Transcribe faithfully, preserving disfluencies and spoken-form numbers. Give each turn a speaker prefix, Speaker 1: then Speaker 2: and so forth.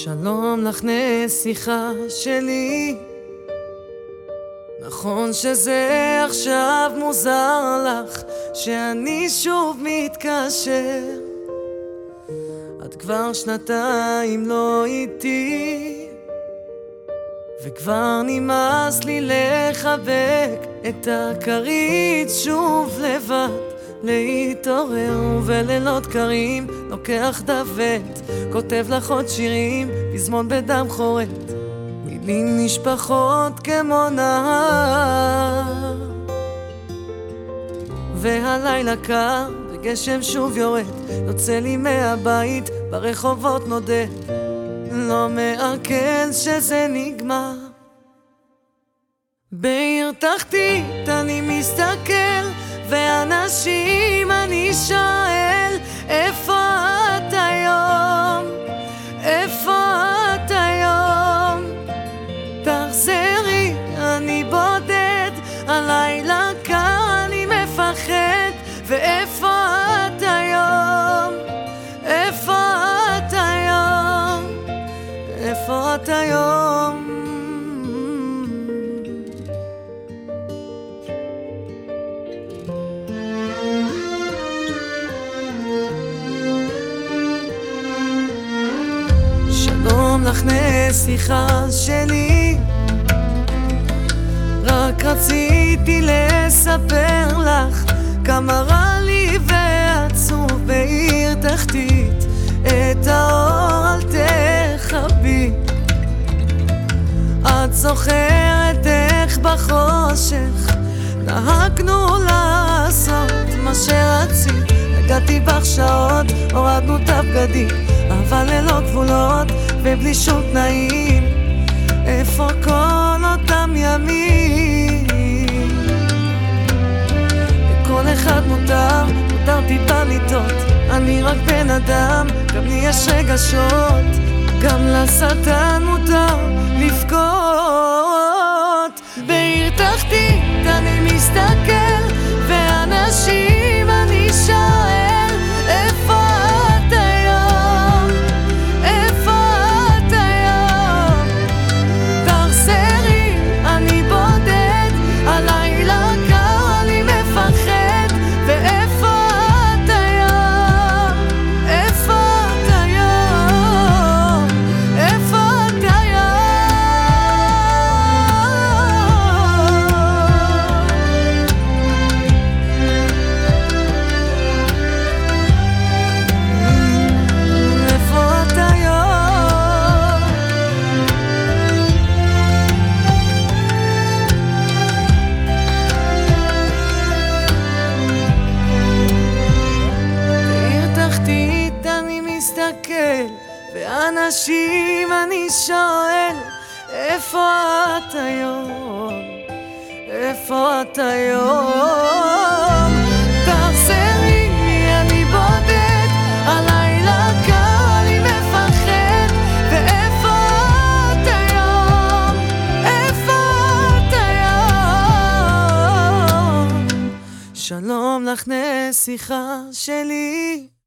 Speaker 1: שלום לך נסיכה שלי, נכון שזה עכשיו מוזר לך שאני שוב מתקשר. את כבר שנתיים לא איתי, וכבר נמאס לי לחבק את הכרית שוב לבד. להתעורר ובלילות קרים לוקח דוות, כותב לך עוד שירים, פזמון בדם חורט, מילים נשפחות כמו נהר. והלילה קר וגשם שוב יורד, יוצא לי מהבית ברחובות נודד, לא מעכל שזה נגמר. בעיר תחתית אני מסתכל ואנשים אני שואל, איפה את היום? איפה את היום? תחזרי, אני בודד, הלילה קר אני מפחד. ואיפה את היום? איפה את היום? איפה את היום? שלום לך נסיכה שלי, רק רציתי לספר לך כמה רע לי ועצוב בעיר תחתית. את האור אל תכבי, את זוכרת איך בחושך נהגנו לעשות מה שרצית. הגעתי בך שעות, הורדנו את הבגדים, אבל ללא גבולות ובלי שום תנאים. איפה כל אותם ימים? לכל אחד מותר, מותר טיפה לטעות. אני רק בן אדם, גם לי יש רגשות, גם לשטן מותר לבכות. בעיר תחתית אני מסתכל ואנשים אני שואל, איפה את היום? איפה את היום? תחזרי, אני בודד, הלילה קר אני מפחד. ואיפה את היום? איפה את היום? איפה את היום? ואנשים אני שואל, איפה את היום? איפה את היום? תחזרי, אני בודד, הלילה קר אני מפחד. ואיפה את היום? איפה את היום? שלום לך נסיכה שלי.